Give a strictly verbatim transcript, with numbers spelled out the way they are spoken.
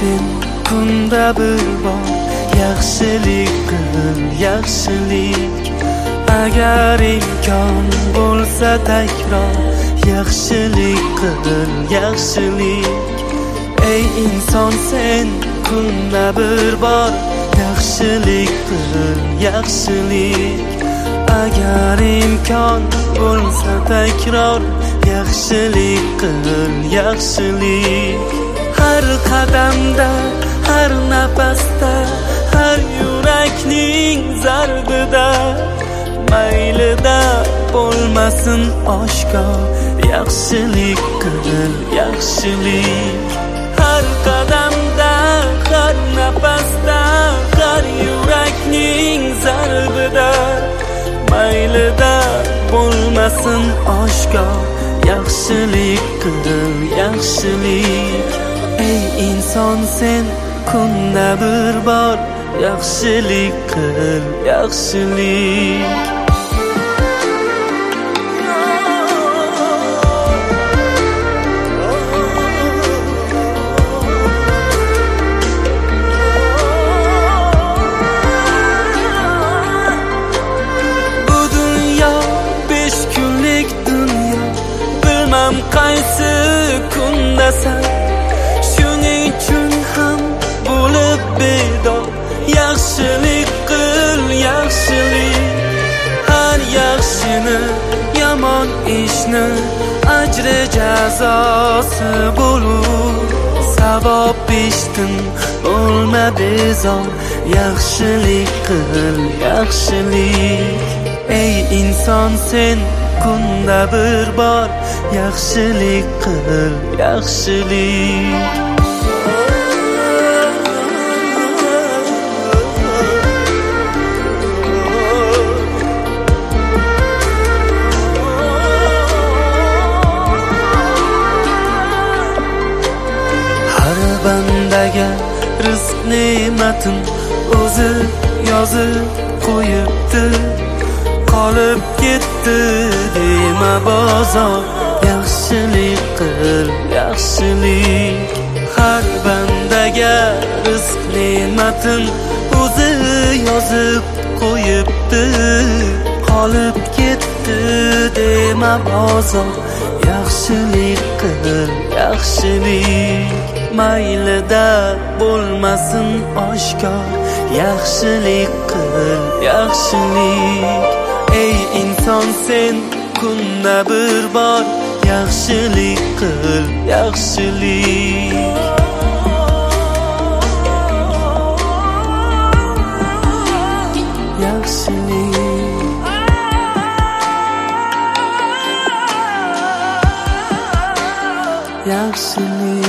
sen kunda bir bor yaxshilik qil, yaxshilik. Agar imkon bo'lsa takror yaxshilik qil, yaxshilik. Ey inson sen kunda bir bor yaxshilik qil, yaxshilik. Agar imkon bo'lsa takror yaxshilik qil, yaxshilik. Har qadamda, har nafasda, har yurakning zarbida maylida bo'lmasin oshkor yaxshilik qil, yaxshilik. Har qadamda, har nafasda, har yurakning zarbida maylida bo'lmasin oshkor yaxshilik qil, yaxshilik. Ey inson sen kunda bir bor yaxshilik qil, yaxshilik. Qaysi kundasan, shuning uchun ham bo'lib bedor yaxshilik qil, yaxshilik. Har yaxshini, yomon ishni ajri jazosi bo'lur. Savob eshitdim, bo'lma bezor yaxshilik qil, yaxshilik. Ey inson sen kunda bir bor yaxshilik qil, yaxshilik. Har bandaga rizq ne'matin o'zi yozib qo'yibdi. Qolib ketdi dema bozor yaxshilik qil, yaxshilik. Har bandaga rizq ne'matin o'zi yozib qo'yibdi. Qolib ketdi dema bozor yaxshilik qil, yaxshilik. Maylida bo'lmasin oshkor yaxshilik qil, yaxshilik. Ey inson sen kunda bir bor yaxshilik qil, yaxshilik. Yaxshilik. Yaxshilik.